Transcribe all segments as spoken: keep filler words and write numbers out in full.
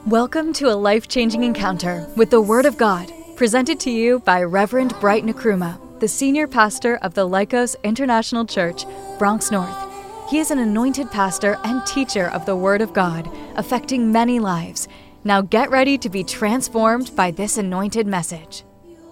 Welcome to a life-changing encounter with the Word of God, presented to you by Reverend Bright Nkrumah, the senior pastor of the Lycos International Church, Bronx North. He is an anointed pastor and teacher of the Word of God, affecting many lives. Now get ready to be transformed by this anointed message.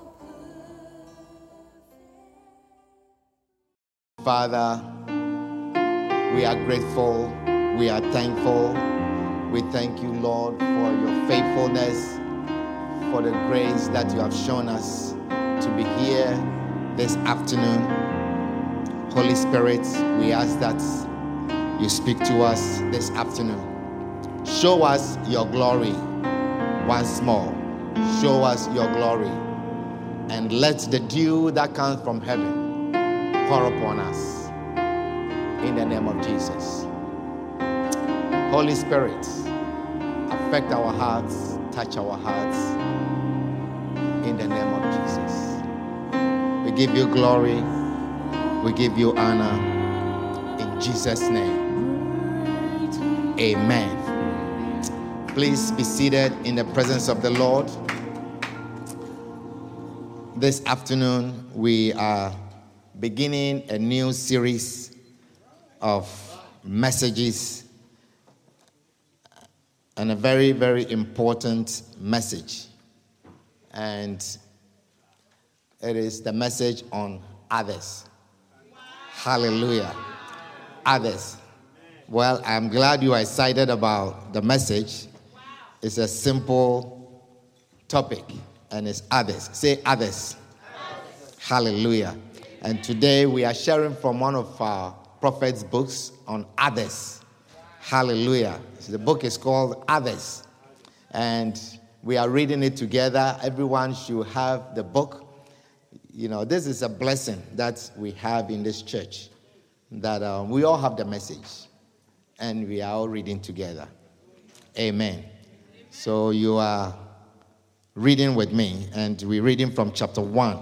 Father, we are grateful, we are thankful. We thank you, Lord, for your faithfulness, for the grace that you have shown us to be here this afternoon. Holy Spirit, we ask that you speak to us this afternoon. Show us your glory once more. Show us your glory. And let the dew that comes from heaven pour upon us. In the name of Jesus. Holy Spirit, affect our hearts, touch our hearts, in the name of Jesus. We give you glory, we give you honor, in Jesus' name. Amen. Please be seated in the presence of the Lord. This afternoon, we are beginning a new series of messages, and a very, very important message. And it is the message on others. Wow. Hallelujah. Wow. Others. Well, I'm glad you are excited about the message. Wow. It's a simple topic, and it's others. Say others. Others. Hallelujah. And today we are sharing from one of our prophet's books on others. Hallelujah. So the book is called Others. And we are reading it together. Everyone should have the book. You know, this is a blessing that we have in this church. That uh, we all have the message. And we are all reading together. Amen. So you are reading with me. And we're reading from chapter one.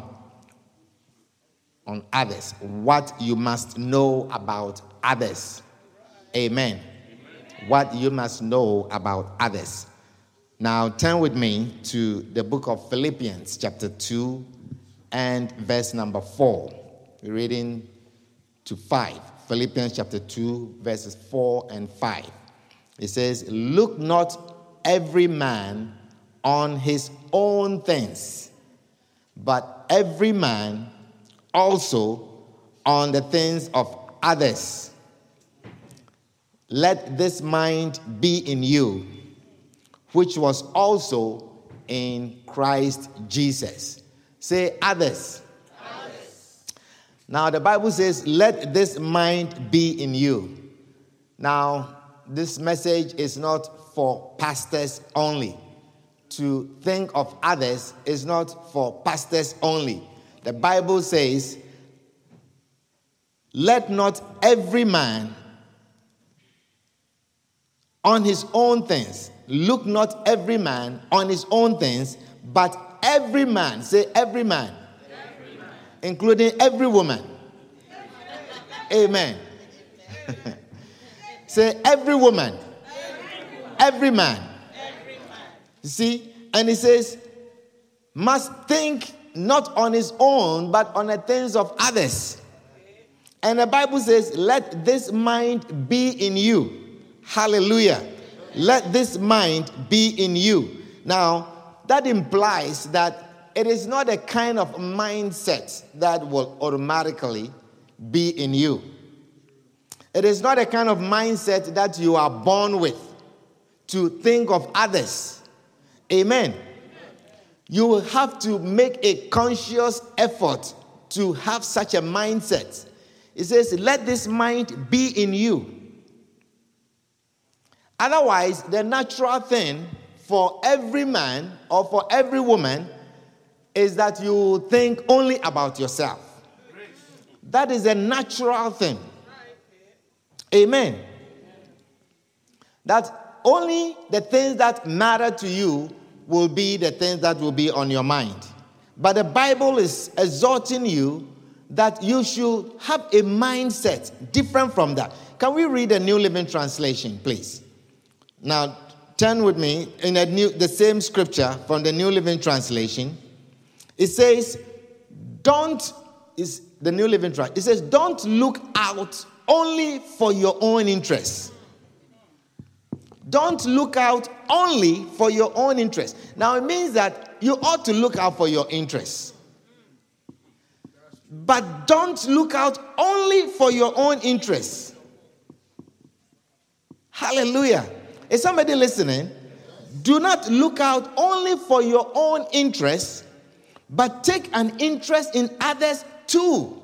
On others. What you must know about others. Amen. What you must know about others. Now turn with me to the book of Philippians chapter two and verse number four. We're reading to five. Philippians chapter two verses four and five. It says, look not every man on his own things, but every man also on the things of others. Let this mind be in you, which was also in Christ Jesus. Say others. Others. Now the Bible says, let this mind be in you. Now, this message is not for pastors only. To think of others is not for pastors only. The Bible says, let not every man on his own things. Look not every man on his own things, but every man, say every man, every man. Including every woman. Amen. Say every woman, every man. You see, and he says, must think not on his own, but on the things of others. And the Bible says, let this mind be in you. Hallelujah. Let this mind be in you. Now, that implies that it is not a kind of mindset that will automatically be in you. It is not a kind of mindset that you are born with to think of others. Amen. You will have to make a conscious effort to have such a mindset. It says, let this mind be in you. Otherwise, the natural thing for every man or for every woman is that you think only about yourself. That is a natural thing. Amen. That only the things that matter to you will be the things that will be on your mind. But the Bible is exhorting you that you should have a mindset different from that. Can we read the New Living Translation, please? Now, turn with me in a new, the same scripture from the New Living Translation. It says, don't, is the New Living Translation. It says, don't look out only for your own interests. Don't look out only for your own interests. Now, it means that you ought to look out for your interests. But don't look out only for your own interests. Hallelujah. Is somebody listening? Do not look out only for your own interests, but take an interest in others too.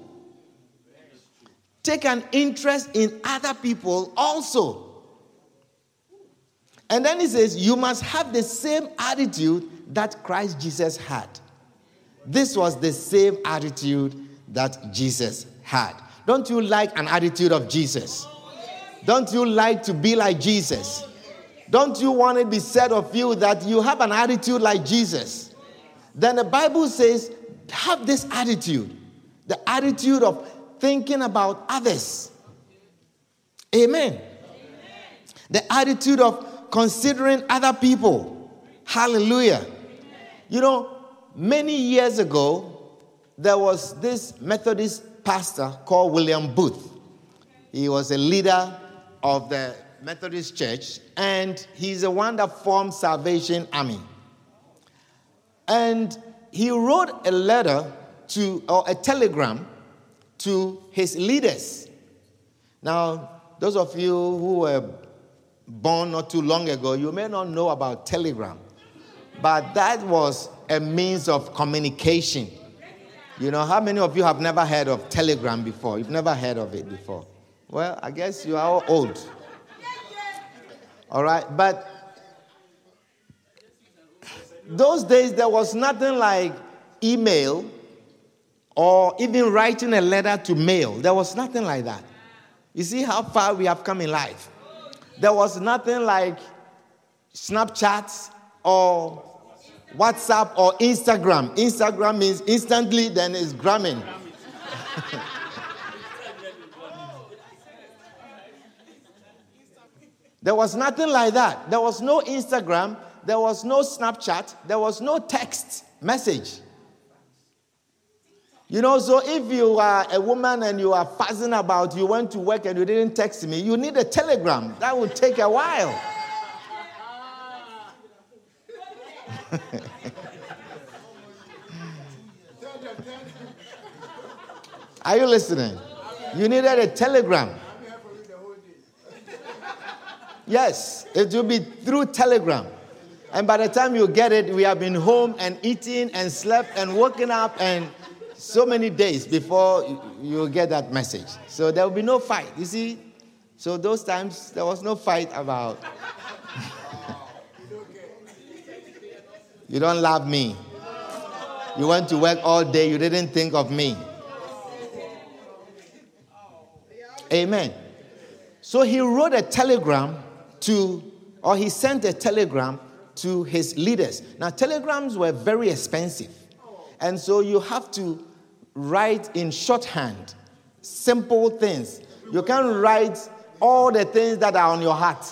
Take an interest in other people also. And then he says, you must have the same attitude that Christ Jesus had. This was the same attitude that Jesus had. Don't you like an attitude of Jesus? Don't you like to be like Jesus? Don't you want it to be said of you that you have an attitude like Jesus? Then the Bible says, have this attitude. The attitude of thinking about others. Amen. Amen. The attitude of considering other people. Hallelujah. Amen. You know, many years ago, there was this Methodist pastor called William Booth. He was a leader of the Methodist Church, and he's the one that formed Salvation Army. And he wrote a letter to, or a telegram to his leaders. Now, those of you who were born not too long ago, you may not know about telegram, but that was a means of communication. You know, how many of you have never heard of telegram before? You've never heard of it before. Well, I guess you are all old. All right, but those days there was nothing like email or even writing a letter to mail. There was nothing like that. You see how far we have come in life. There was nothing like Snapchat or WhatsApp or Instagram. Instagram means instantly, then it's gramming. There was nothing like that. There was no Instagram. There was no Snapchat. There was no text message. You know, so if you are a woman and you are fussing about you went to work and you didn't text me, you need a telegram. That would take a while. Are you listening? You needed a telegram. Yes, it will be through telegram. And by the time you get it, we have been home and eating and slept and woken up and so many days before you get that message. So there will be no fight. You see? So those times, there was no fight about, you don't love me. You went to work all day. You didn't think of me. Amen. So he wrote a telegram to, or he sent a telegram to his leaders. Now, telegrams were very expensive. And so you have to write in shorthand, simple things. You can't write all the things that are on your heart.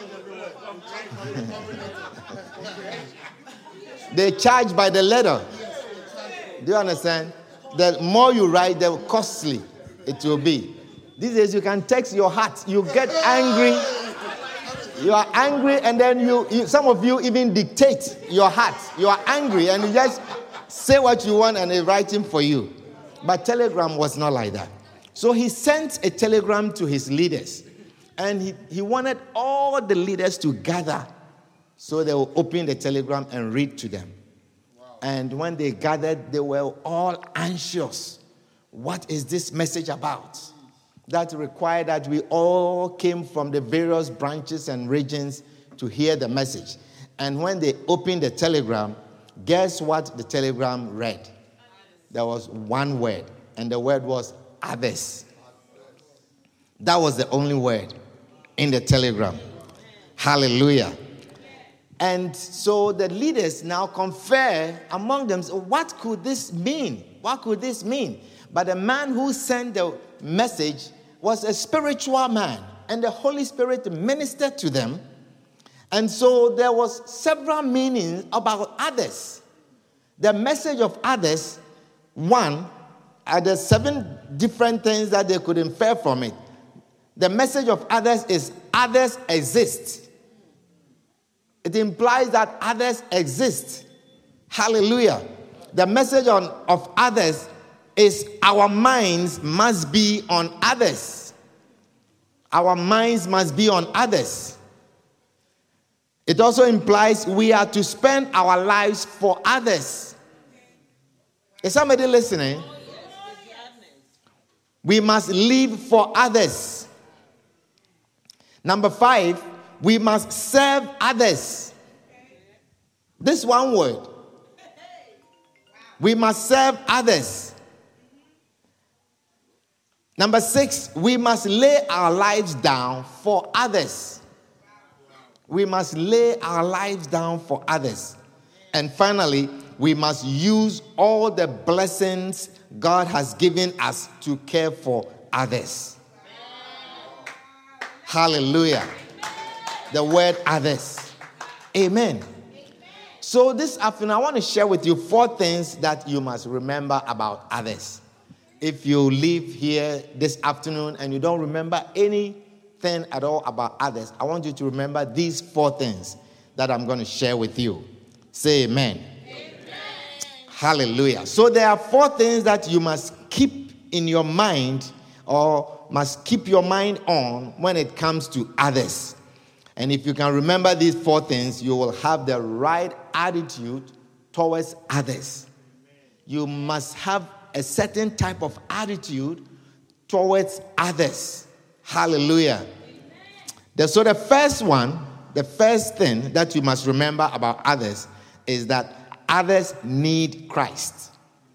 They charge by the letter. Do you understand? The more you write, the costly it will be. These days you can text your heart. You get angry. You are angry, and then you, you, some of you even dictate your heart. You are angry, and you just say what you want, and they write it for you. But telegram was not like that. So he sent a telegram to his leaders, and he, he wanted all the leaders to gather so they will open the telegram and read to them. Wow. And when they gathered, they were all anxious. What is this message about? That required that we all came from the various branches and regions to hear the message. And when they opened the telegram, guess what the telegram read? There was one word, and the word was others. That was the only word in the telegram. Hallelujah. And so the leaders now confer among them, what could this mean? What could this mean? But the man who sent the message was a spiritual man, and the Holy Spirit ministered to them And so there was several meanings about others. The message of others, one, are the seven different things that they could infer from it. The message of others is others exist. It implies that others exist. Hallelujah. The message on, of others is our minds must be on others. Our minds must be on others. It also implies we are to spend our lives for others. Is somebody listening? We must live for others. Number five, we must serve others. This one word. We must serve others. Number six, we must lay our lives down for others. We must lay our lives down for others. And finally, we must use all the blessings God has given us to care for others. Hallelujah. The word others. Amen. So this afternoon, I want to share with you four things that you must remember about others. If you leave here this afternoon and you don't remember anything at all about others, I want you to remember these four things that I'm going to share with you. Say amen. Amen. Hallelujah. So there are four things that you must keep in your mind or must keep your mind on when it comes to others. And if you can remember these four things, you will have the right attitude towards others. You must have a certain type of attitude towards others. Hallelujah. The, so the first one, the first thing that you must remember about others is that others need Christ.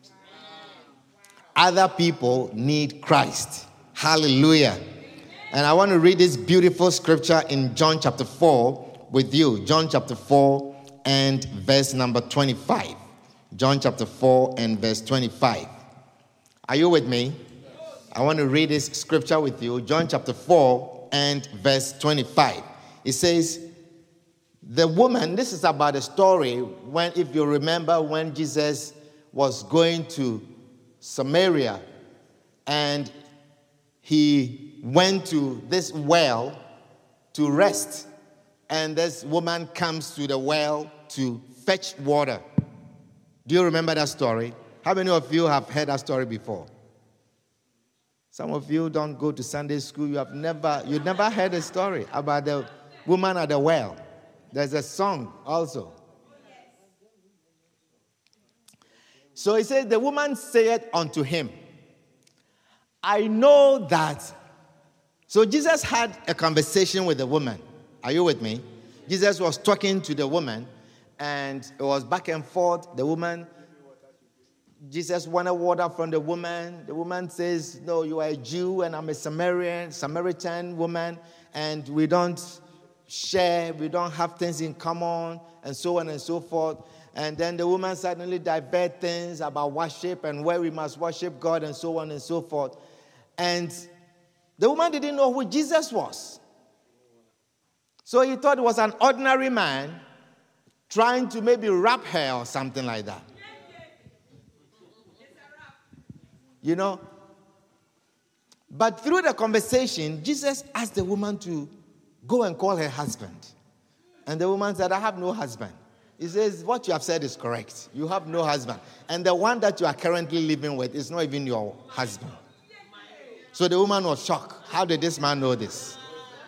Other people need Christ. Hallelujah. And I want to read this beautiful scripture in John chapter four with you. John chapter four and verse number twenty-five. John chapter four and verse twenty-five. Are you with me? I want to read this scripture with you. John chapter four and verse twenty-five. It says, the woman, this is about a story when, if you remember, when Jesus was going to Samaria and he went to this well to rest. And this woman comes to the well to fetch water. Do you remember that story? How many of you have heard that story before? Some of you don't go to Sunday school. You have never, you never heard a story about the woman at the well. There's a song also. So he says, the woman said unto him, I know that. So Jesus had a conversation with the woman. Are you with me? Jesus was talking to the woman, and it was back and forth. The woman, Jesus wanted water from the woman. The woman says, no, you are a Jew, and I'm a Samaritan, Samaritan woman, and we don't share, we don't have things in common, and so on and so forth. And then the woman suddenly diverted things about worship and where we must worship God and so on and so forth. And the woman didn't know who Jesus was. So he thought it was an ordinary man trying to maybe rap her or something like that. You know? But through the conversation, Jesus asked the woman to go and call her husband. And the woman said, I have no husband. He says, what you have said is correct. You have no husband. And the one that you are currently living with is not even your husband. So the woman was shocked. How did this man know this?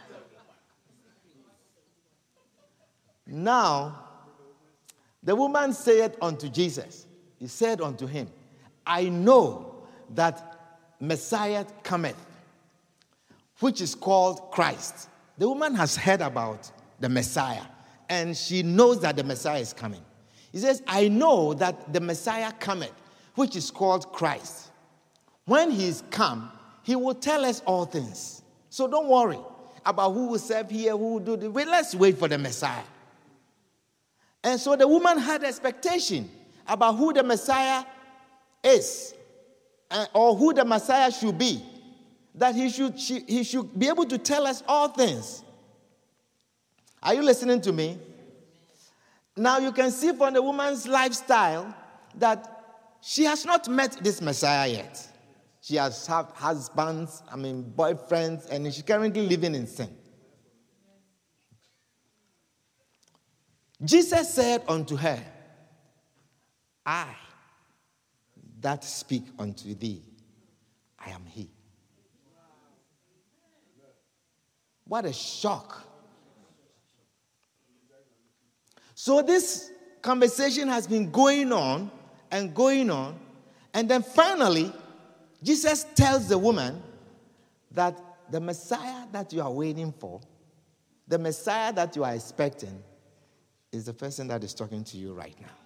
Now, the woman said unto Jesus, he said unto him, I know that Messiah cometh, which is called Christ. The woman has heard about the Messiah, and she knows that the Messiah is coming. He says, I know that the Messiah cometh, which is called Christ. When he is come, he will tell us all things. So don't worry about who will serve here, who will do this. Wait, let's wait for the Messiah. And so the woman had expectation about who the Messiah is, or who the Messiah should be. That he should, she, he should be able to tell us all things. Are you listening to me? Now you can see from the woman's lifestyle that she has not met this Messiah yet. She has had husbands, I mean boyfriends, and she's currently living in sin. Jesus said unto her, I that speak unto thee, I am he. What a shock. So this conversation has been going on and going on, and then finally, Jesus tells the woman that the Messiah that you are waiting for, the Messiah that you are expecting, is the person that is talking to you right now.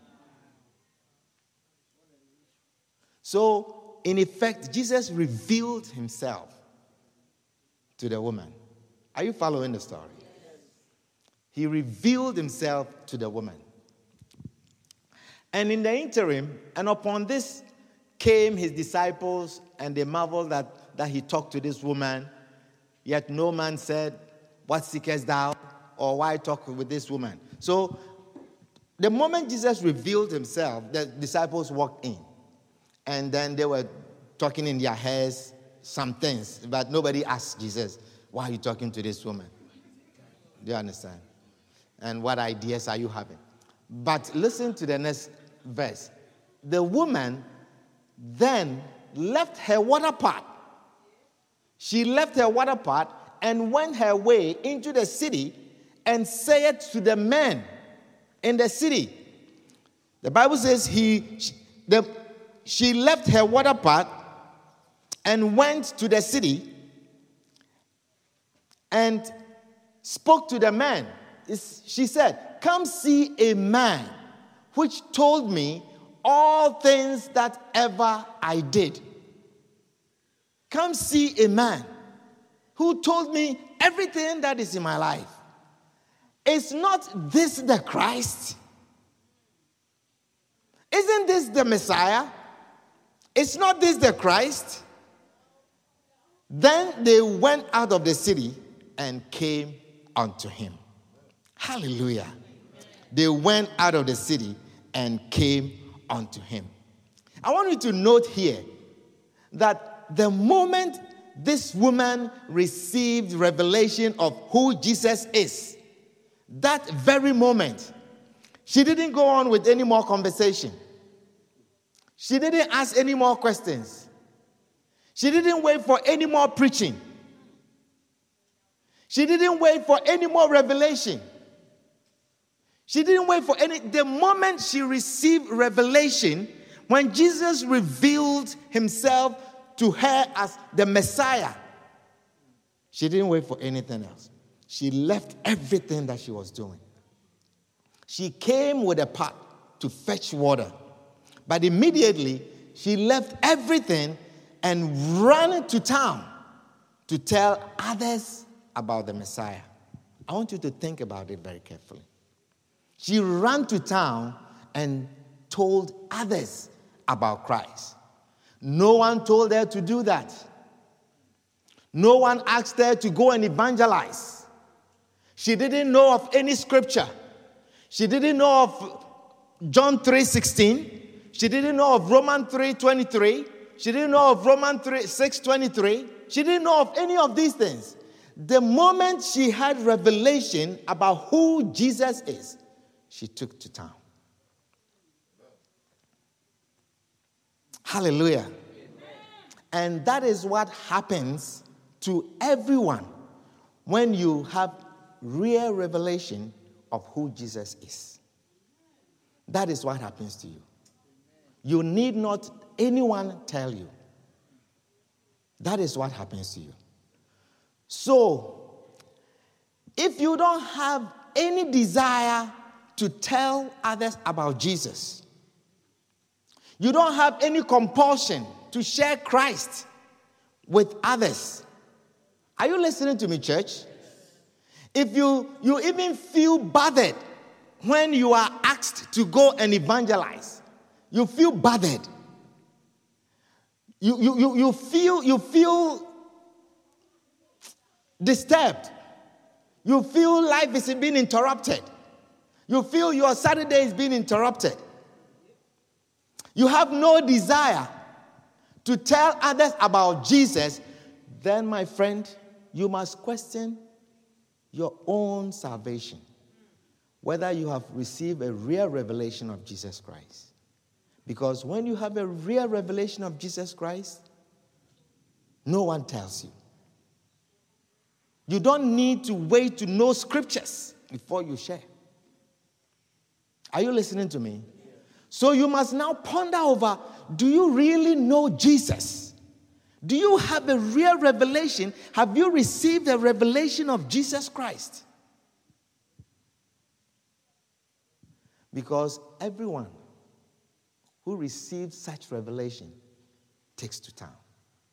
So, in effect, Jesus revealed himself to the woman. Are you following the story? He revealed himself to the woman. And in the interim, and upon this came his disciples, and they marveled that, that he talked to this woman. Yet no man said, what seekest thou? Or why talk with this woman? So, the moment Jesus revealed himself, the disciples walked in. And then they were talking in their heads some things. But nobody asked Jesus, why are you talking to this woman? Do you understand? And what ideas are you having? But listen to the next verse. The woman then left her water pot. She left her water pot and went her way into the city and said to the men in the city. The Bible says he, she, the, she left her water pot and went to the city and spoke to the man. She said, come see a man which told me all things that ever I did. Come see a man who told me everything that is in my life. Is not this the Christ? Isn't this the Messiah? Is not this the Christ? Then they went out of the city and came unto him. Hallelujah. They went out of the city and came unto him. I want you to note here that the moment this woman received revelation of who Jesus is, that very moment, she didn't go on with any more conversation. She didn't ask any more questions. She didn't wait for any more preaching. She didn't wait for any more revelation. She didn't wait for any. The moment she received revelation, when Jesus revealed himself to her as the Messiah, she didn't wait for anything else. She left everything that she was doing. She came with a pot to fetch water. But immediately, she left everything and ran to town to tell others about the Messiah. I want you to think about it very carefully. She ran to town and told others about Christ. No one told her to do that. No one asked her to go and evangelize. She didn't know of any scripture. She didn't know of John three sixteen. She didn't know of Romans three twenty-three. She didn't know of Romans six twenty-three. She didn't know of any of these things. The moment she had revelation about who Jesus is, she took to town. Hallelujah. Amen. And that is what happens to everyone when you have real revelation of who Jesus is. That is what happens to you. You need not anyone tell you. That is what happens to you. So, if you don't have any desire to tell others about Jesus, you don't have any compulsion to share Christ with others. Are you listening to me, church? If you, you even feel bothered when you are asked to go and evangelize, you feel bothered. You, you, you, you feel, you feel disturbed. You feel life is being interrupted. You feel your Saturday is being interrupted. You have no desire to tell others about Jesus. Then, my friend, you must question your own salvation. Whether you have received a real revelation of Jesus Christ. Because when you have a real revelation of Jesus Christ, no one tells you. You don't need to wait to know scriptures before you share. Are you listening to me? So you must now ponder over, do you really know Jesus? Do you have a real revelation? Have you received a revelation of Jesus Christ? Because everyone who receives such revelation takes to town.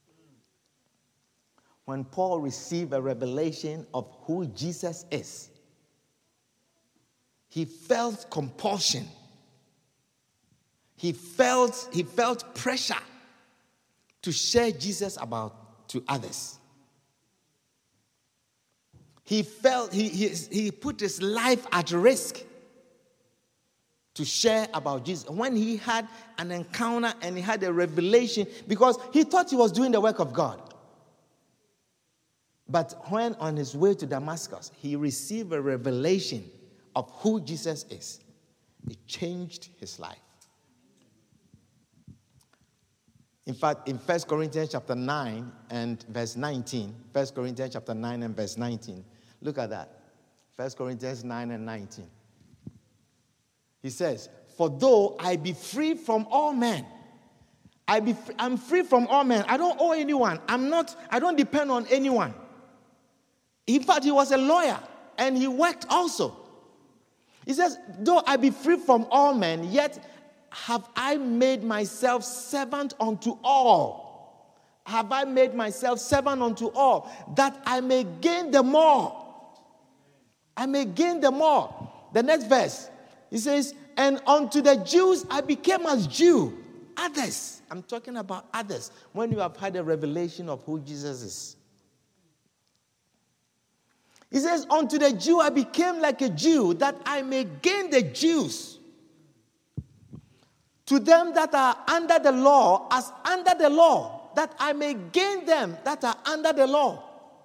When Paul received a revelation of who Jesus is, he felt compulsion. He felt, he felt pressure to share Jesus about to others. He felt, he, he, he put his life at risk to share about Jesus. When he had an encounter and he had a revelation, because he thought he was doing the work of God. But when on his way to Damascus, he received a revelation of who Jesus is. It changed his life. In fact, in First Corinthians chapter nine and verse nineteen, First Corinthians chapter nine and verse nineteen, look at that. First Corinthians nine and nineteen. He says, for though I be free from all men, I be free, I'm free from all men. I don't owe anyone. I'm not, I don't depend on anyone. In fact, he was a lawyer and he worked also. He says, though I be free from all men, yet have I made myself servant unto all. Have I made myself servant unto all, that I may gain them all. I may gain them all. The next verse, he says, and unto the Jews I became as Jew. Others. I'm talking about others. When you have had a revelation of who Jesus is. He says, unto the Jew I became like a Jew, that I may gain the Jews. To them that are under the law, as under the law, that I may gain them that are under the law.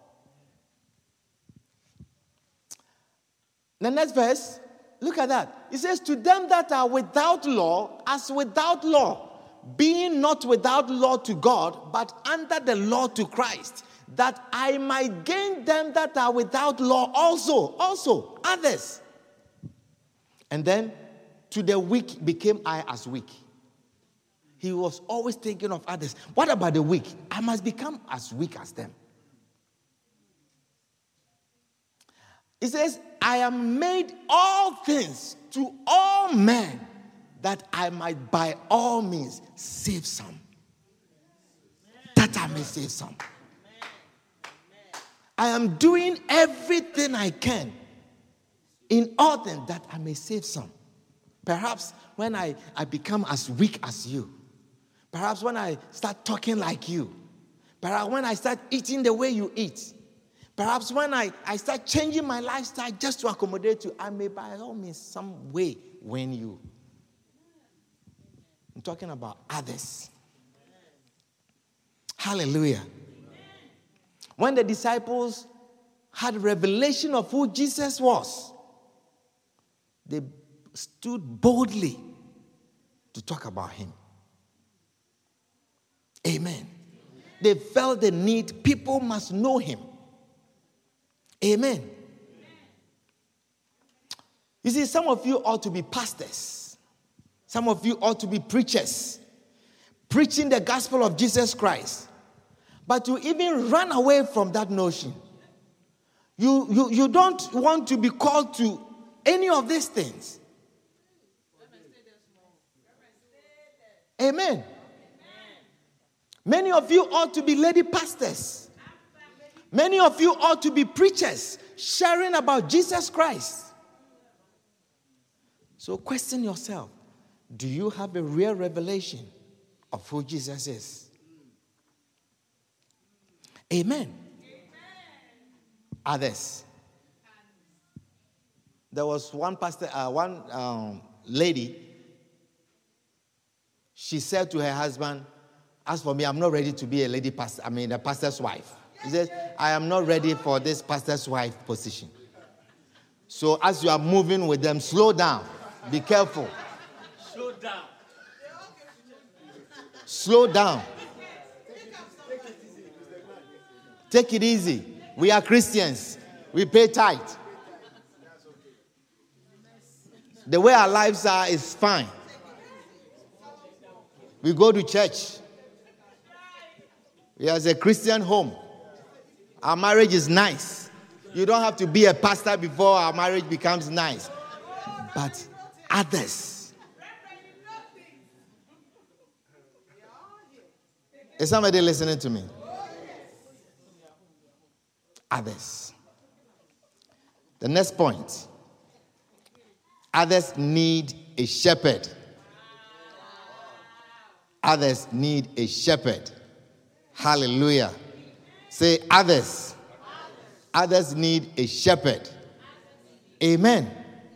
The next verse, look at that. It says, to them that are without law, as without law, being not without law to God, but under the law to Christ, that I might gain them that are without law also, also, others. And then, to the weak became I as weak. He was always thinking of others. What about the weak? I must become as weak as them. He says, I am made all things to all men, that I might by all means save some. That I may save some. I am doing everything I can in all things that I may save some. Perhaps when I, I become as weak as you. Perhaps when I start talking like you. Perhaps when I start eating the way you eat. Perhaps when I, I start changing my lifestyle just to accommodate you, I may by all means some way win you. I'm talking about others. Hallelujah. When the disciples had revelation of who Jesus was, they stood boldly to talk about him. Amen. They felt the need. People must know him. Amen. You see, some of you ought to be pastors. Some of you ought to be preachers, preaching the gospel of Jesus Christ. But you even run away from that notion. You, you, you don't want to be called to any of these things. Amen. Many of you ought to be lady pastors. Many of you ought to be preachers, sharing about Jesus Christ. So question yourself, do you have a real revelation of who Jesus is? Amen. Amen. Others. There was one pastor, uh, one um, lady. She said to her husband, "As for me, I'm not ready to be a lady pastor. I mean, a pastor's wife." He says, "I am not ready for this pastor's wife position. So as you are moving with them, slow down. Be careful. Slow down. Slow down. Take it easy. We are Christians. We pay tithe. The way our lives are is fine. We go to church. We are a Christian home. Our marriage is nice. You don't have to be a pastor before our marriage becomes nice. But others. Is somebody listening to me? Others. The next point. Others need a shepherd. Others need a shepherd. Hallelujah. Say others. Others need a shepherd. Amen.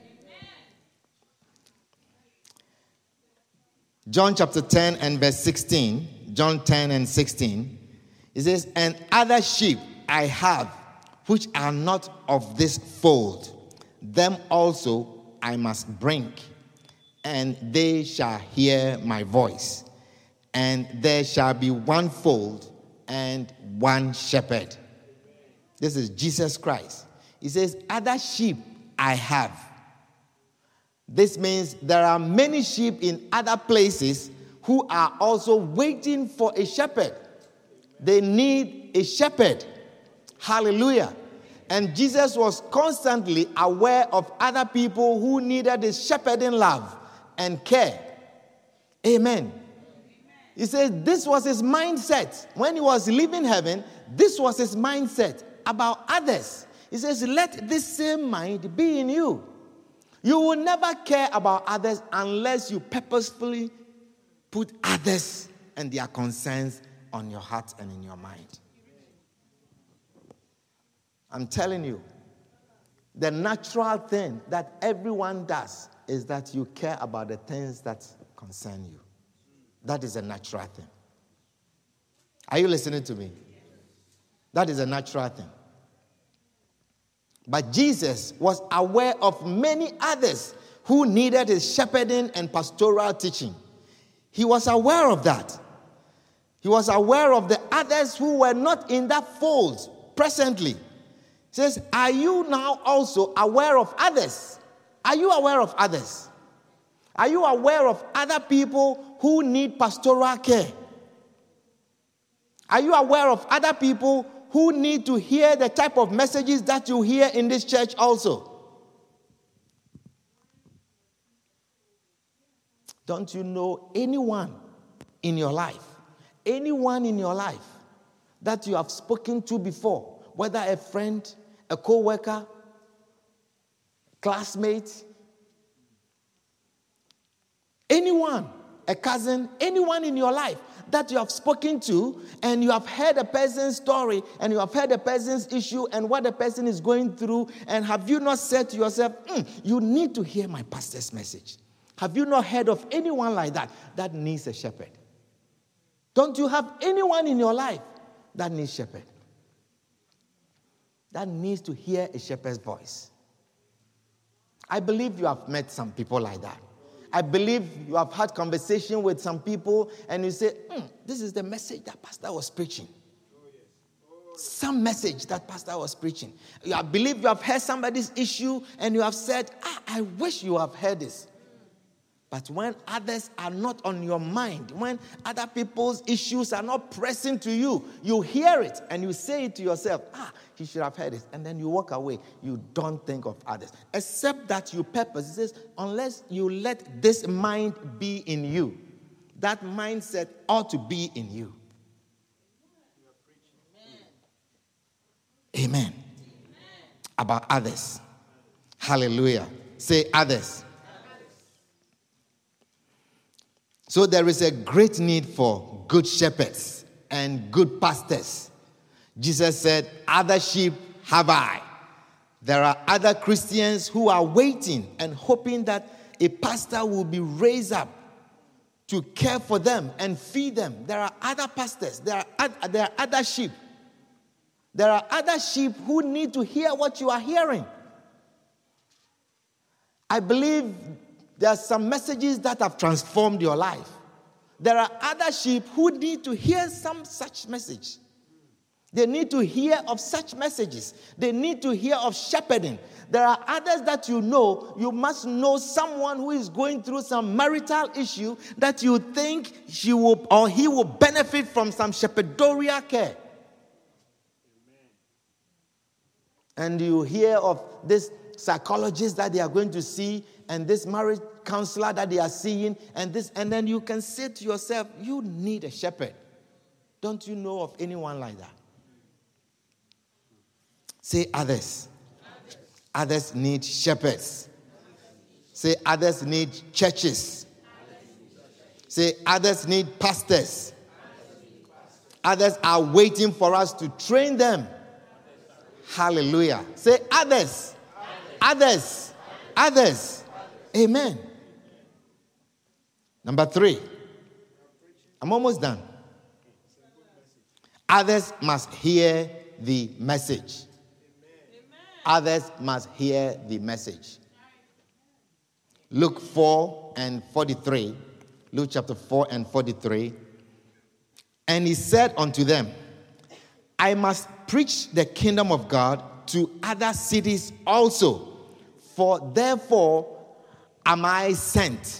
John chapter ten and verse sixteen. John ten and sixteen. It says, "And other sheep I have, which are not of this fold. Them also I must bring, and they shall hear my voice. And there shall be one fold and one shepherd." This is Jesus Christ. He says, "Other sheep I have." This means there are many sheep in other places who are also waiting for a shepherd. They need a shepherd. Hallelujah. And Jesus was constantly aware of other people who needed his shepherding love and care. Amen. He says this was his mindset. When he was leaving heaven, this was his mindset about others. He says, "Let this same mind be in you." You will never care about others unless you purposefully put others and their concerns on your heart and in your mind. I'm telling you, the natural thing that everyone does is that you care about the things that concern you. That is a natural thing. Are you listening to me? That is a natural thing. But Jesus was aware of many others who needed his shepherding and pastoral teaching. He was aware of that. He was aware of the others who were not in that fold presently. He says, "Are you now also aware of others?" Are you aware of others? Are you aware of other people who need pastoral care? Are you aware of other people who need to hear the type of messages that you hear in this church also? Don't you know anyone in your life, anyone in your life that you have spoken to before, whether a friend, a co-worker, classmate, anyone, a cousin, anyone in your life that you have spoken to and you have heard a person's story and you have heard a person's issue and what the person is going through, and have you not said to yourself, mm, you need to hear my pastor's message? Have you not heard of anyone like that that needs a shepherd? Don't you have anyone in your life that needs shepherd? That needs to hear a shepherd's voice? I believe you have met some people like that. I believe you have had conversation with some people and you say, mm, this is the message that pastor was preaching. Some message that pastor was preaching. I believe you have heard somebody's issue and you have said, ah, I wish you have heard this. But when others are not on your mind, when other people's issues are not pressing to you, you hear it and you say it to yourself, ah, he should have heard it. And then you walk away. You don't think of others. Except that you purpose. It says, unless you let this mind be in you, that mindset ought to be in you. Amen. Amen. Amen. About others. Hallelujah. Say others. So there is a great need for good shepherds and good pastors. Jesus said, other sheep have I. There are other Christians who are waiting and hoping that a pastor will be raised up to care for them and feed them. There are other pastors. There are, there are other sheep. There are other sheep who need to hear what you are hearing. I believe there are some messages that have transformed your life. There are other sheep who need to hear some such message. They need to hear of such messages. They need to hear of shepherding. There are others that you know. You must know someone who is going through some marital issue that you think she will or he will benefit from some shepherdorial care. And you hear of this psychologist that they are going to see, and this marriage counselor that they are seeing, and this, and then you can say to yourself, you need a shepherd. Don't you know of anyone like that? Say others. Others, others need shepherds. Say others need churches. Say others need pastors. Others are waiting for us to train them. Hallelujah. Say others. Others. Others. Amen. Number three. I'm almost done. Others must hear the message. Others must hear the message. Luke four and forty-three. Luke chapter four and forty-three. And he said unto them, I must preach the kingdom of God to other cities also, for therefore am I sent.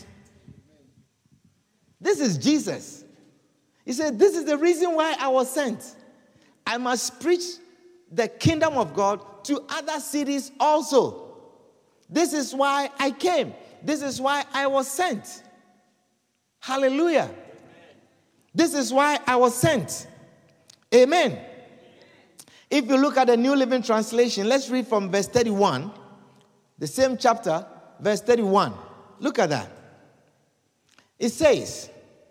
This is Jesus. He said, this is the reason why I was sent. I must preach the kingdom of God to other cities also. This is why I came. This is why I was sent. Hallelujah. Amen. This is why I was sent. Amen. If you look at the New Living Translation, let's read from verse thirty-one. The same chapter, verse thirty-one. Look at that. It says,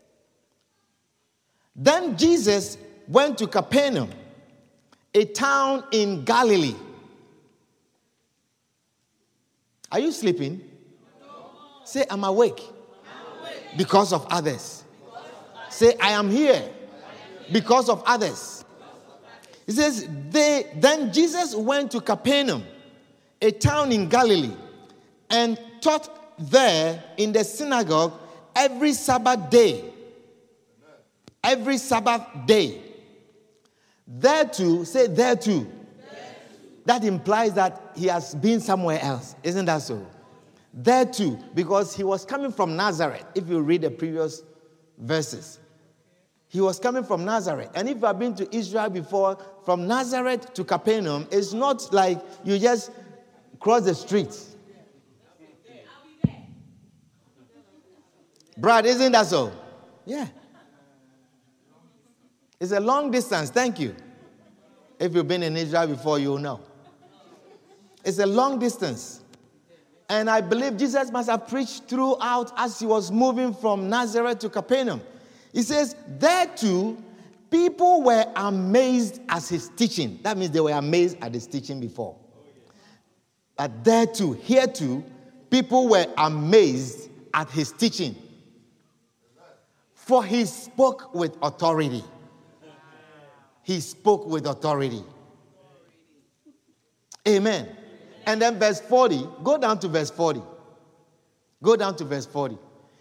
then Jesus went to Capernaum, a town in Galilee. Are you sleeping? No. Say, I'm awake. I'm awake. Because of others. Because of others. Say, I am here. I am here. Because of others. It says, they, then Jesus went to Capernaum, a town in Galilee, and taught there in the synagogue every Sabbath day. Every Sabbath day. There too, say there too. That implies that he has been somewhere else. Isn't that so? There too, because he was coming from Nazareth, if you read the previous verses. He was coming from Nazareth. And if you have been to Israel before, from Nazareth to Capernaum, it's not like you just cross the street. Brad, isn't that so? Yeah. It's a long distance. Thank you. If you've been in Israel before, you'll know. It's a long distance. And I believe Jesus must have preached throughout as he was moving from Nazareth to Capernaum. He says, there too, people were amazed at his teaching. That means they were amazed at his teaching before. But there too, here too, people were amazed at his teaching. For he spoke with authority. He spoke with authority. Amen. And then verse forty, go down to verse forty. Go down to verse forty.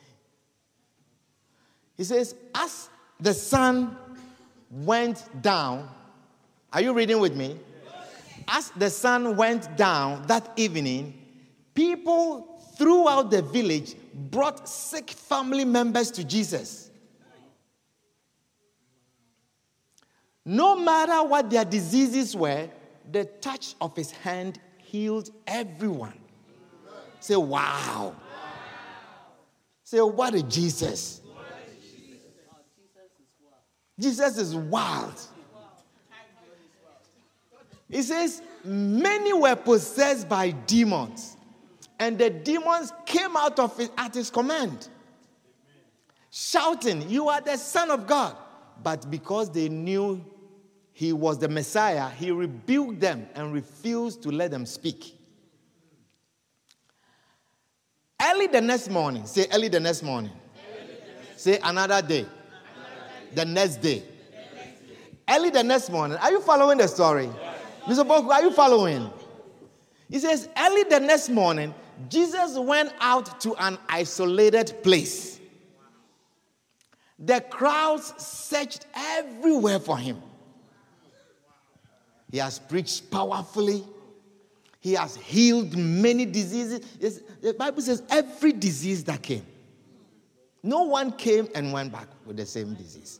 He says, as the sun went down, are you reading with me? As the sun went down that evening, people throughout the village brought sick family members to Jesus. No matter what their diseases were, the touch of his hand healed everyone. Say, wow. Wow. Say, what a Jesus. What a Jesus. Oh, Jesus is wild. Jesus is wild. He says, many were possessed by demons, and the demons came out of it at his command, shouting, you are the Son of God. But because they knew he was the Messiah, he rebuked them and refused to let them speak. Early the next morning, say early the next morning. Early the next say another day. Another day. The next day. The next day. Early the next morning. Are you following the story? Yes. Mister Boku, are you following? He says, early the next morning, Jesus went out to an isolated place. The crowds searched everywhere for him. He has preached powerfully. He has healed many diseases. Yes, the Bible says every disease that came. No one came and went back with the same disease.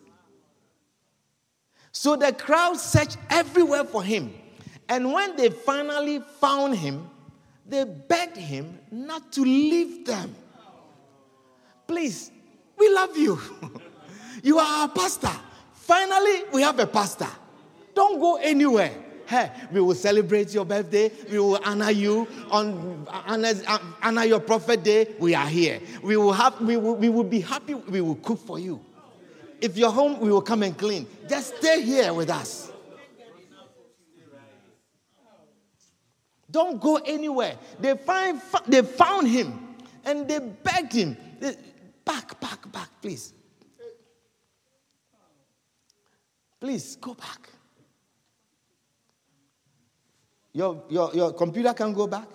So the crowd searched everywhere for him. And when they finally found him, they begged him not to leave them. Please, we love you. You are our pastor. Finally, we have a pastor. Don't go anywhere. Hey, we will celebrate your birthday. We will honor you on honor, honor your prophet day. We are here. We will have. We will. We will be happy. We will cook for you. If you're home, we will come and clean. Just stay here with us. Don't go anywhere. They find. They found him, and they begged him. They, back, back, back, please. Please go back. Your, your, your computer can go back.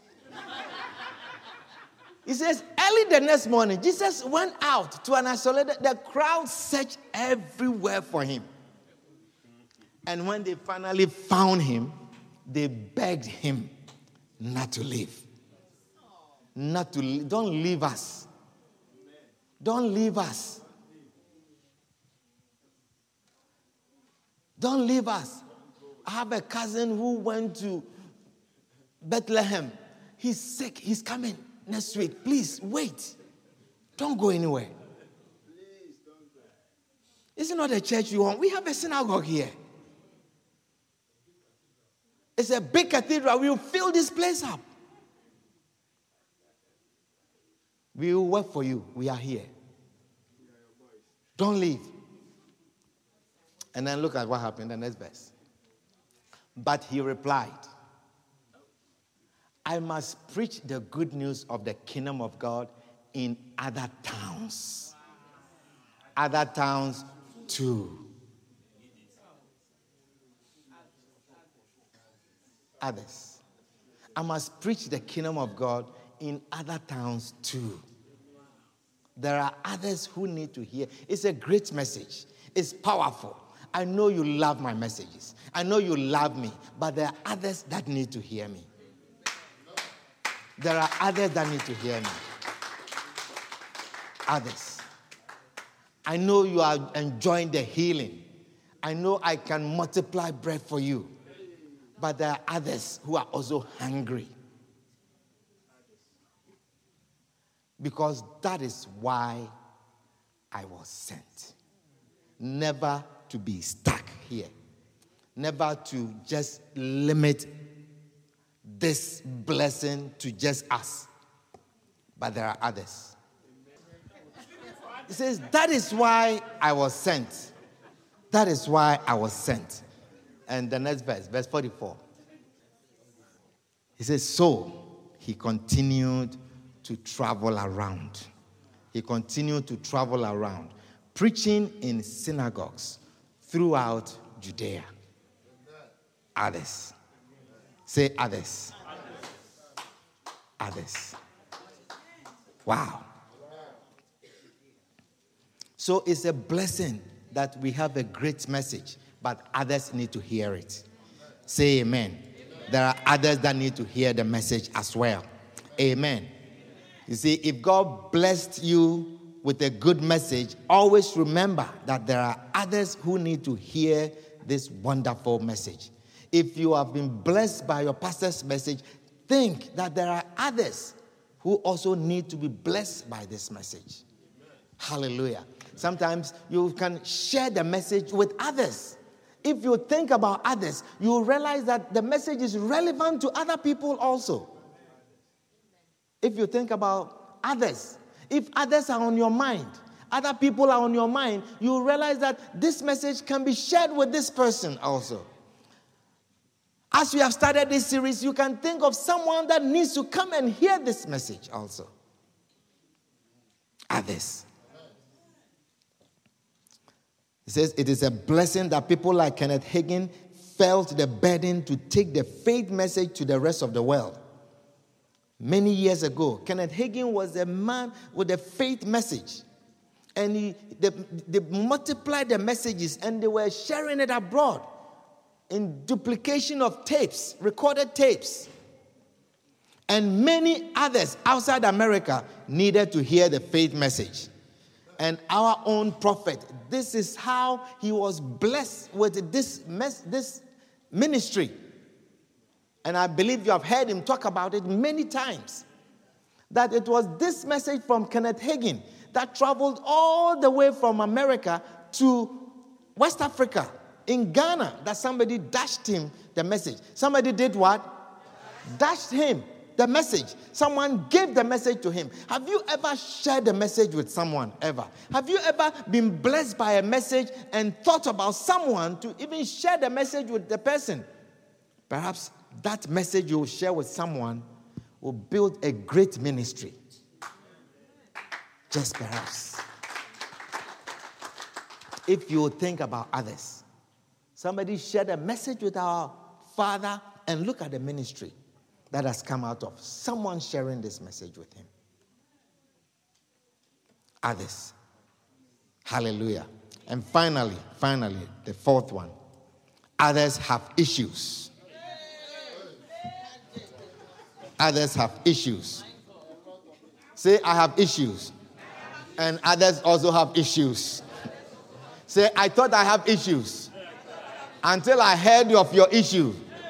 He says, early the next morning, Jesus went out to an isolated, the crowd searched everywhere for him. And when they finally found him, they begged him not to leave. Not to leave. Don't leave us. Don't leave us. Don't leave us. I have a cousin who went to Bethlehem. He's sick. He's coming next week. Please, wait. Don't go anywhere. It's not a church you want. We have a synagogue here. It's a big cathedral. We will fill this place up. We will work for you. We are here. Don't leave. And then look at what happened in the next verse. But he replied, I must preach the good news of the kingdom of God in other towns. Other towns too. Others. I must preach the kingdom of God in other towns too. There are others who need to hear. It's a great message. It's powerful. I know you love my messages. I know you love me, but there are others that need to hear me. There are others that need to hear me. Others. I know you are enjoying the healing. I know I can multiply bread for you, but there are others who are also hungry. Because that is why I was sent. Never to be stuck here. Never to just limit this blessing to just us. But there are others. He says, that is why I was sent. That is why I was sent. And the next verse, verse forty-four. He says, so he continued to travel around. He continued to travel around, preaching in synagogues throughout Judea. Others. Say others. Others. Wow. So it's a blessing that we have a great message, but others need to hear it. Say amen. There are others that need to hear the message as well. Amen. You see, if God blessed you with a good message, always remember that there are others who need to hear this wonderful message. If you have been blessed by your pastor's message, think that there are others who also need to be blessed by this message. Hallelujah. Sometimes you can share the message with others. If you think about others, you will realize that the message is relevant to other people also. If you think about others, if others are on your mind, other people are on your mind, you realize that this message can be shared with this person also. As we have started this series, you can think of someone that needs to come and hear this message also. Others. It says, it is a blessing that people like Kenneth Hagin felt the burden to take the faith message to the rest of the world. Many years ago, Kenneth Hagin was a man with a faith message. And he, they, they multiplied the messages and they were sharing it abroad in duplication of tapes, recorded tapes. And many others outside America needed to hear the faith message. And our own prophet, this is how he was blessed with this, mes- this ministry. And I believe you have heard him talk about it many times. That it was this message from Kenneth Hagin that traveled all the way from America to West Africa, in Ghana, that somebody dashed him the message. Somebody did what? Dashed him the message. Someone gave the message to him. Have you ever shared a message with someone, ever? Have you ever been blessed by a message and thought about someone to even share the message with the person? Perhaps that message you will share with someone will build a great ministry. Just perhaps. If you think about others. Somebody shared a message with our father and look at the ministry that has come out of someone sharing this message with him. Others. Hallelujah. And finally, finally, the fourth one. Others have issues. Others have issues. Say, I have issues. And others also have issues. Say, I thought I have issues until I heard of your issue.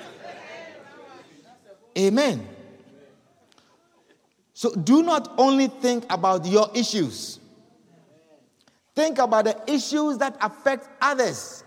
Amen. So do not only think about your issues. Think about the issues that affect others.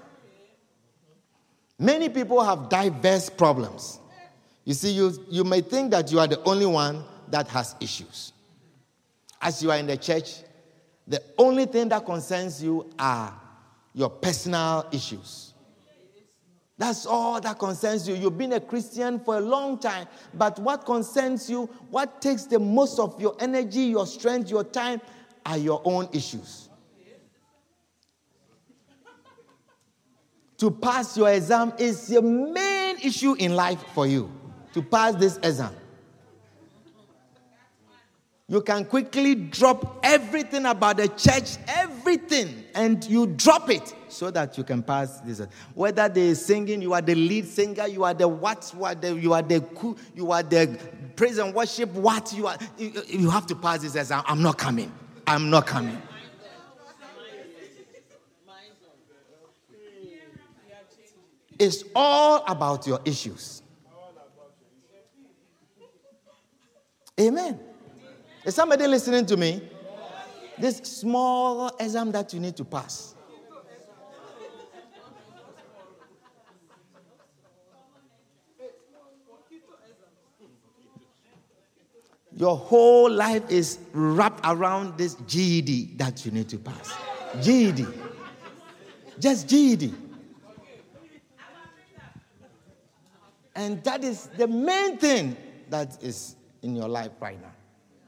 Many people have diverse problems. You see, you, you may think that you are the only one that has issues. As you are in the church, the only thing that concerns you are your personal issues. That's all that concerns you. You've been a Christian for a long time, but what concerns you, what takes the most of your energy, your strength, your time, are your own issues. To pass your exam is the main issue in life for you. To pass this exam. You can quickly drop everything about the church, everything, and you drop it so that you can pass this. Whether they're singing, you are the lead singer, you are the what, you are the, you are the, you are the praise and worship, what, you are, you, you have to pass this exam. I'm not coming. I'm not coming. It's all about your issues. Amen. Is somebody listening to me? This small exam that you need to pass. Your whole life is wrapped around this G E D that you need to pass. G E D. Just G E D. And that is the main thing that is in your life right now.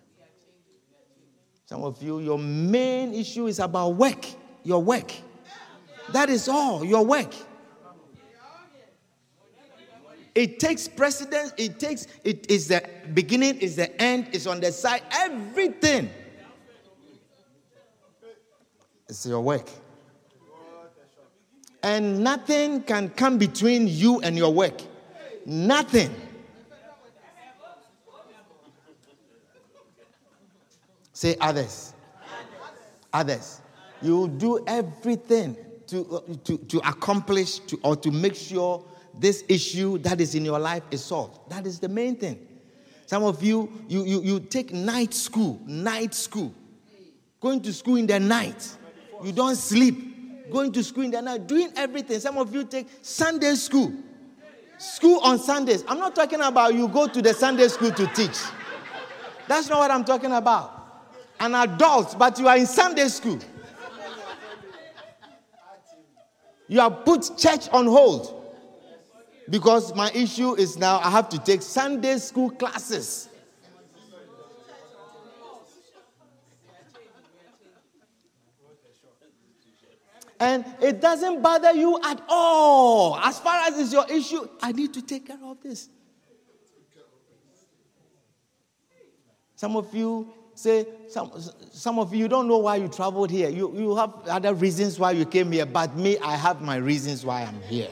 Some of you, your main issue is about work. Your work. That is all. Your work. It takes precedence. It takes, it is the beginning, is the end, it's on the side. Everything. It's your work. And nothing can come between you and your work. Nothing. Say others. Others. You do everything to, to, to accomplish to, or to make sure this issue that is in your life is solved. That is the main thing. Some of you, you, you, you take night school, night school. Going to school in the night. You don't sleep. Going to school in the night, doing everything. Some of you take Sunday school. School on Sundays. I'm not talking about you go to the Sunday school to teach. That's not what I'm talking about. An adult, but you are in Sunday school. You have put church on hold. Because my issue is now I have to take Sunday school classes. And it doesn't bother you at all. As far as it's your issue, I need to take care of this. Some of you say, some, some of you don't know why you traveled here. You, you have other reasons why you came here. But me, I have my reasons why I'm here.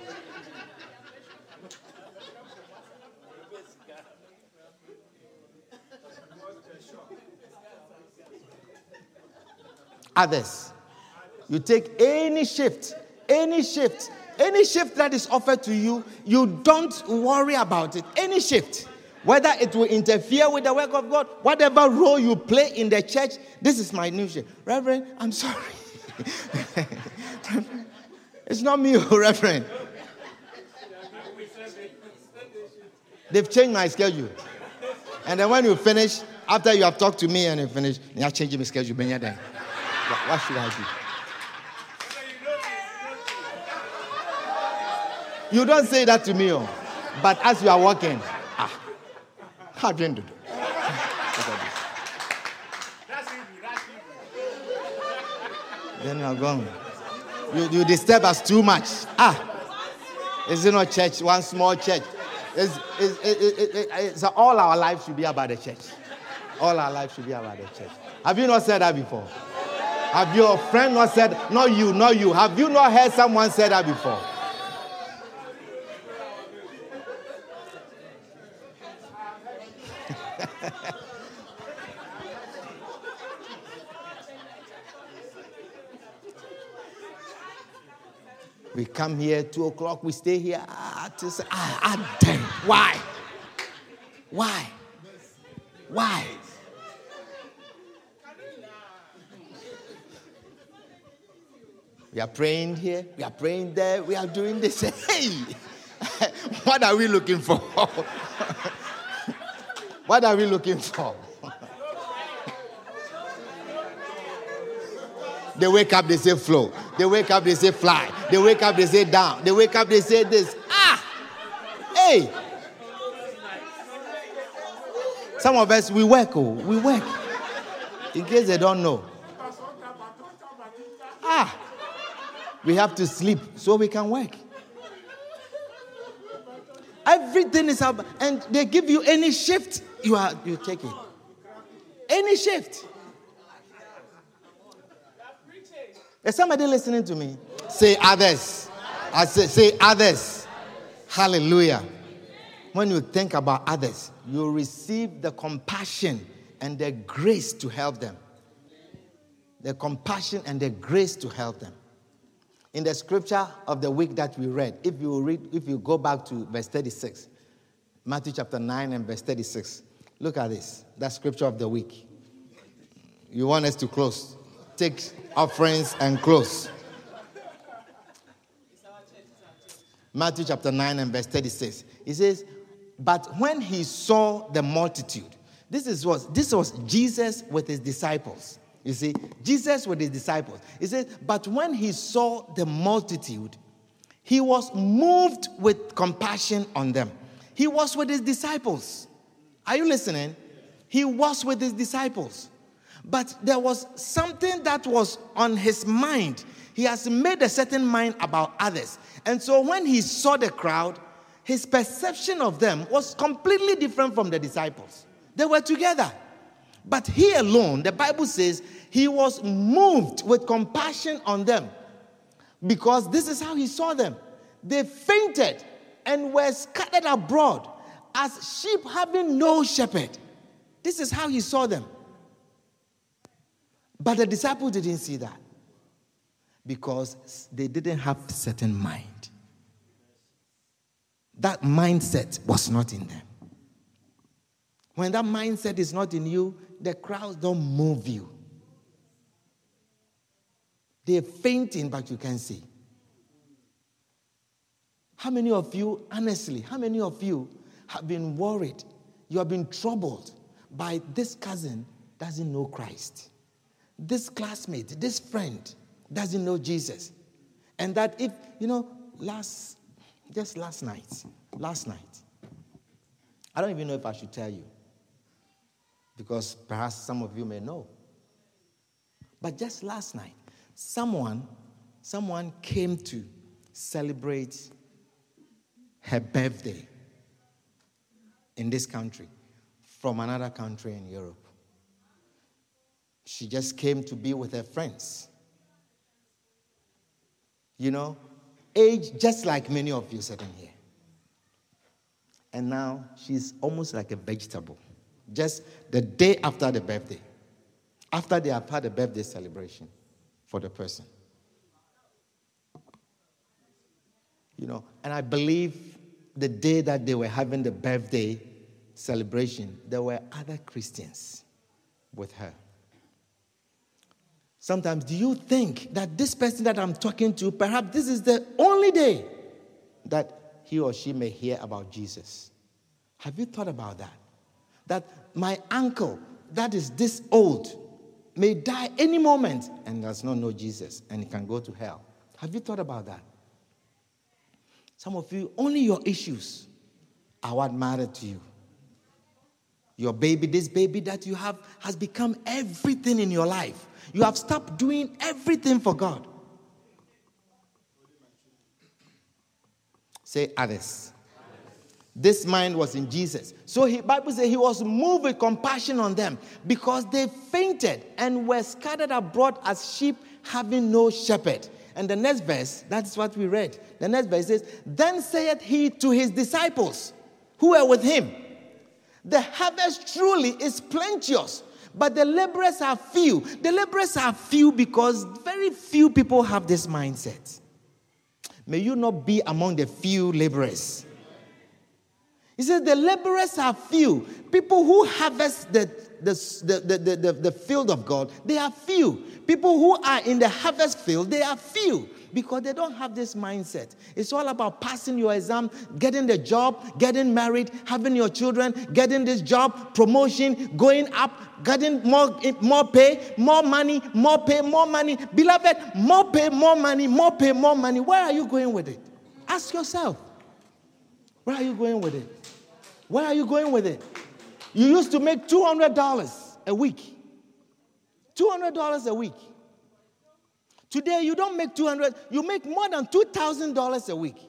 Others. You take any shift, any shift, any shift that is offered to you, you don't worry about it. Any shift, whether it will interfere with the work of God, whatever role you play in the church, this is my new shift. Reverend, I'm sorry. It's not me, Reverend. They've changed my schedule. And then when you finish, after you have talked to me and you finish, they are changing my schedule. What should I do? You don't say that to me, oh. But as you are walking, ah, how do you do? Then you are gone. You, you disturb us too much. Ah, is it not church? One small church. It's, it's, it, it, it, it's, all our lives should be about the church. All our lives should be about the church. Have you not said that before? Have your friend not said, not you, not you. Have you not heard someone say that before? We come here, two o'clock, we stay here. Ah, to say, ah, ah, damn. Why? Why? Why? We are praying here, we are praying there, we are doing this. Hey, what are we looking for? What are we looking for? They wake up, they say flow. They wake up, they say fly. They wake up, they say down. They wake up, they say this. Ah! Hey! Some of us, we work, oh, we work. In case they don't know. Ah! We have to sleep so we can work. Everything is up, and they give you any shift, you are you take it. Any shift. Is somebody listening to me? Say others. I say, say others. Hallelujah. When you think about others, you receive the compassion and the grace to help them. The compassion and the grace to help them. In the scripture of the week that we read, if you read, if you go back to verse thirty-six, Matthew chapter nine and verse thirty-six, look at this. That scripture of the week. You want us to close. Take offerings and close. Matthew chapter nine and verse thirty-six. It says, but when he saw the multitude, this is what this was Jesus with his disciples. You see, Jesus with his disciples. He says, but when he saw the multitude, he was moved with compassion on them. He was with his disciples. Are you listening? He was with his disciples. But there was something that was on his mind. He has made a certain mind about others. And so when he saw the crowd, his perception of them was completely different from the disciples. They were together. But he alone, the Bible says, he was moved with compassion on them. Because this is how he saw them. They fainted and were scattered abroad as sheep having no shepherd. This is how he saw them. But the disciples didn't see that. Because they didn't have a certain mind. That mindset was not in them. When that mindset is not in you, the crowds don't move you. They're fainting, but you can see. How many of you, honestly, how many of you have been worried? You have been troubled by this cousin doesn't know Christ. This classmate, this friend doesn't know Jesus. And that if, you know, last, just last night, last night, I don't even know if I should tell you, because perhaps some of you may know. But just last night, someone, someone came to celebrate her birthday in this country from another country in Europe. She just came to be with her friends. You know, age just like many of you sitting here. And now she's almost like a vegetable. Just the day after the birthday. After they have had a birthday celebration for the person. You know, and I believe the day that they were having the birthday celebration, there were other Christians with her. Sometimes, do you think that this person that I'm talking to, perhaps this is the only day that he or she may hear about Jesus? Have you thought about that? That my uncle, that is this old, may die any moment and does not know Jesus and he can go to hell. Have you thought about that? Some of you, only your issues are what matter to you. Your baby, this baby that you have, has become everything in your life. You have stopped doing everything for God. Say others. This mind was in Jesus. So the Bible says he was moved with compassion on them because they fainted and were scattered abroad as sheep having no shepherd. And the next verse, that's what we read. The next verse says, then saith he to his disciples who were with him, the harvest truly is plenteous, but the laborers are few. The laborers are few because very few people have this mindset. May you not be among the few laborers. He says the laborers are few. People who harvest the, the, the, the, the, the field of God, they are few. People who are in the harvest field, they are few. Because they don't have this mindset. It's all about passing your exam, getting the job, getting married, having your children, getting this job, promotion, going up, getting more, more pay, more money, more pay, more money. Beloved, more pay, more money, more pay, more money. Where are you going with it? Ask yourself. Where are you going with it? Where are you going with it? You used to make two hundred dollars a week. two hundred dollars a week. Today, you don't make two hundred dollars, you make more than two thousand dollars a week.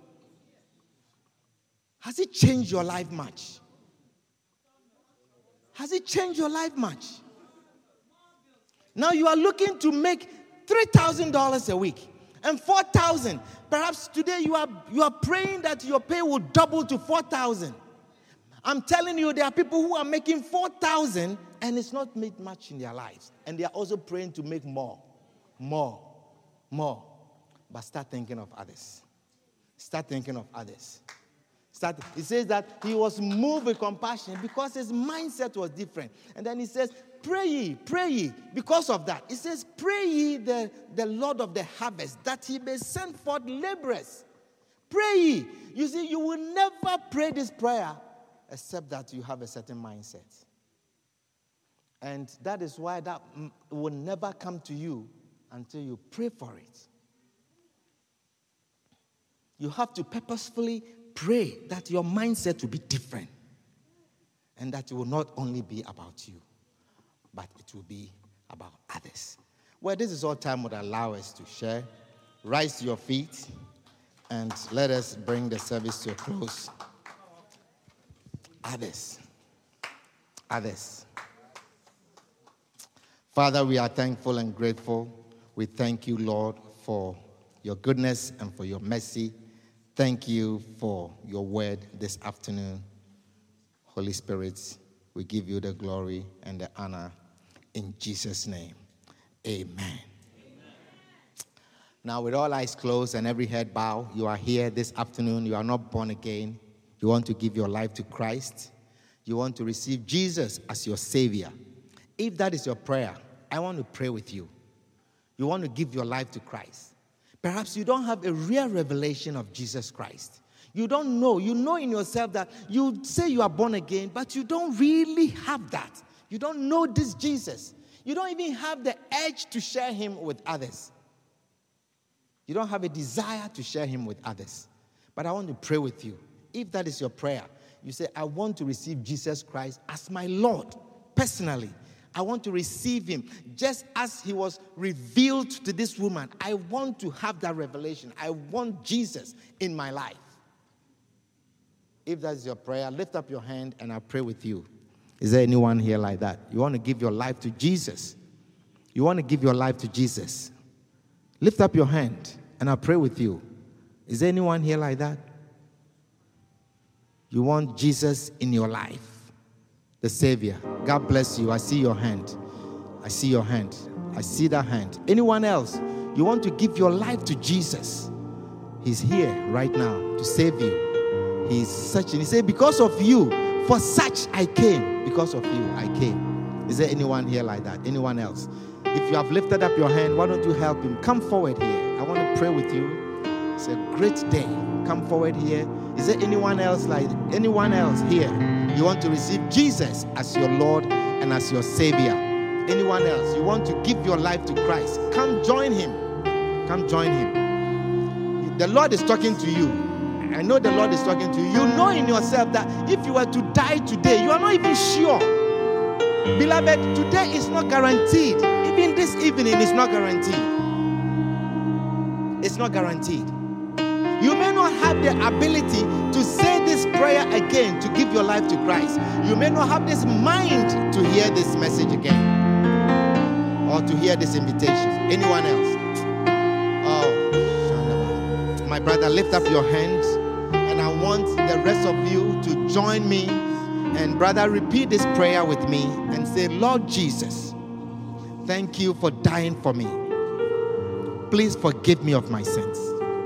Has it changed your life much? Has it changed your life much? Now you are looking to make three thousand dollars a week and four thousand dollars. Perhaps today you are, you are praying that your pay will double to four thousand dollars. I'm telling you, there are people who are making four thousand dollars and it's not made much in their lives. And they are also praying to make more, more. More. But start thinking of others. Start thinking of others. Start. He says that he was moved with compassion because his mindset was different. And then he says, pray ye, pray ye. Because of that, he says, pray ye the, the Lord of the harvest, that he may send forth laborers. Pray ye. You see, you will never pray this prayer except that you have a certain mindset. And that is why that will never come to you until you pray for it. You have to purposefully pray that your mindset will be different. And that it will not only be about you, but it will be about others. Well, this is all time would allow us to share. Rise to your feet and let us bring the service to a close. Others. Others. Father, we are thankful and grateful. We thank you, Lord, for your goodness and for your mercy. Thank you for your word this afternoon. Holy Spirit, we give you the glory and the honor in Jesus' name. Amen. Amen. Now, with all eyes closed and every head bowed, you are here this afternoon. You are not born again. You want to give your life to Christ. You want to receive Jesus as your Savior. If that is your prayer, I want to pray with you. You want to give your life to Christ. Perhaps you don't have a real revelation of Jesus Christ. You don't know. You know in yourself that you say you are born again, but you don't really have that. You don't know this Jesus. You don't even have the edge to share him with others. You don't have a desire to share him with others. But I want to pray with you. If that is your prayer, you say, I want to receive Jesus Christ as my Lord, personally. I want to receive him just as he was revealed to this woman. I want to have that revelation. I want Jesus in my life. If that is your prayer, lift up your hand and I'll pray with you. Is there anyone here like that? You want to give your life to Jesus? You want to give your life to Jesus? Lift up your hand and I'll pray with you. Is there anyone here like that? You want Jesus in your life, the Savior. God bless you. I see your hand. I see your hand. I see that hand. Anyone else? You want to give your life to Jesus? He's here right now to save you. He's searching. He said, because of you, for such I came. Because of you, I came. Is there anyone here like that? Anyone else? If you have lifted up your hand, why don't you help him? Come forward here. I want to pray with you. It's a great day. Come forward here. Is there anyone else like anyone else here? You want to receive Jesus as your Lord and as your Savior? Anyone else? You want to give your life to Christ? Come join him. Come join him. The Lord is talking to you. I know the Lord is talking to you. You know in yourself that if you were to die today, you are not even sure. Beloved, today is not guaranteed. Even this evening is not guaranteed. It's not guaranteed. You may not have the ability to say this prayer again, to give your life to Christ. You may not have this mind to hear this message again or to hear this invitation. Anyone else? Oh, my brother, lift up your hands and I want the rest of you to join me. And brother, repeat this prayer with me and say, Lord Jesus, thank you for dying for me. Please forgive me of my sins.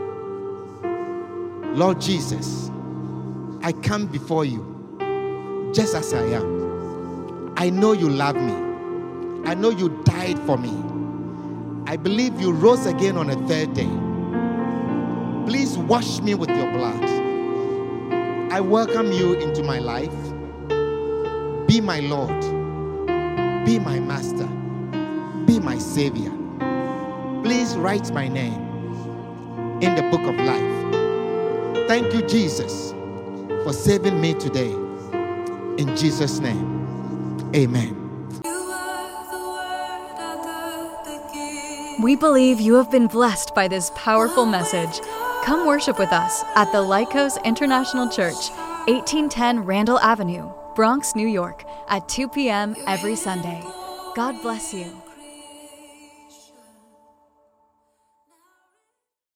Lord Jesus, I come before you just as I am. I know you love me. I know you died for me. I believe you rose again on a third day. Please wash me with your blood. I welcome you into my life. Be my Lord. Be my Master. Be my Savior. Please write my name in the book of life. Thank you, Jesus, for saving me today. In Jesus' name, amen. We believe you have been blessed by this powerful message. Come worship with us at the Lycos International Church, eighteen ten Randall Avenue, Bronx, New York, at two p.m. every Sunday. God bless you.